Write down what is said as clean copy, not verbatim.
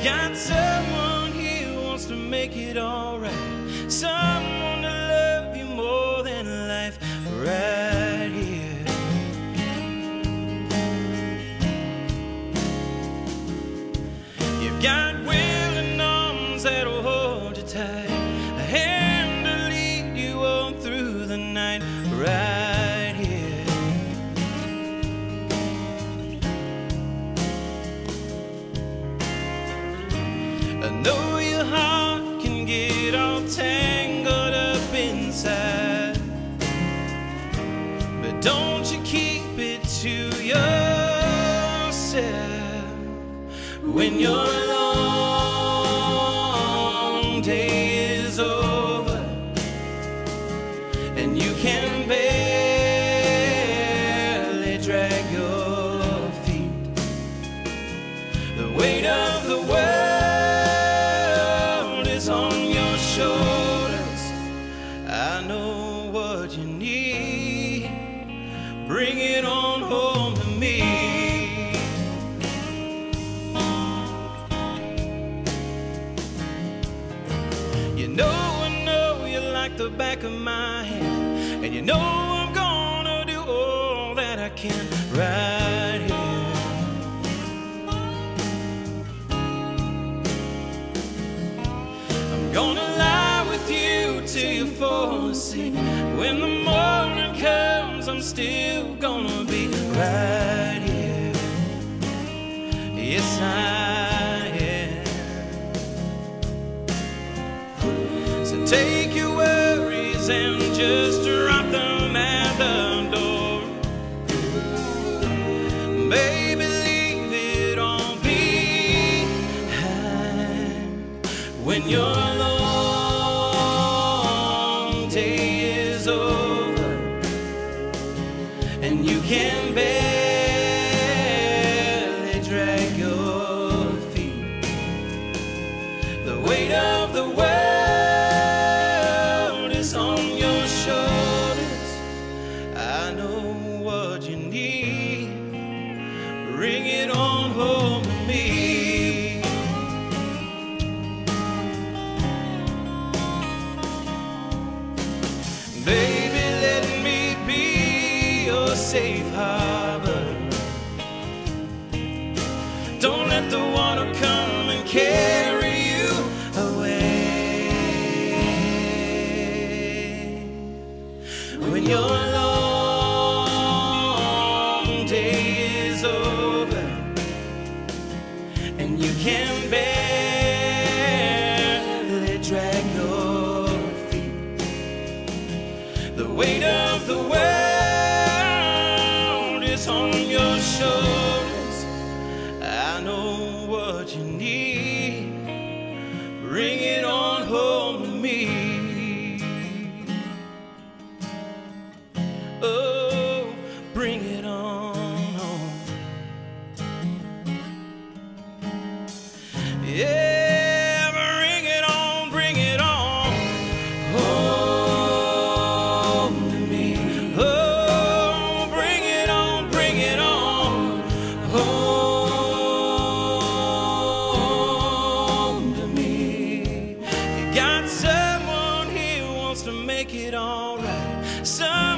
got someone here who wants to make it alright. Someone to love you more than life, right here. You've got willing arms that'll hold you tight, a hand to lead you on through the night, right here. I know your heart can get all tangled up inside, but don't you keep it to yourself. When your long day is over and you can barely drag your feet, the weight of the world is on your shoulders. I know what you need. Bring it on home to me. You know I know you like the back of my hand, and you know I'm gonna do all that I can right here. I'm gonna lie with you till you fall asleep. When the morning comes, I'm still gonna be right here. Yes, I am. So take your worries and just drop them at the door. Baby, leave it all behind. When your long day is over and you can barely drag your feet, the weight of the world is on your shoulders. I know what you need. Bring it on home to me. Baby, let me be your safe harbor. Don't let the water come and carry you away. When your long day is over and you can barely drag your feet, the weight of the world is on your shoulders. I know what you need. Bring it on home to me. Oh, bring it on home. Yeah, bring it on, bring it on home to me. Oh, bring it on home to me. You got someone here who wants to make it alright.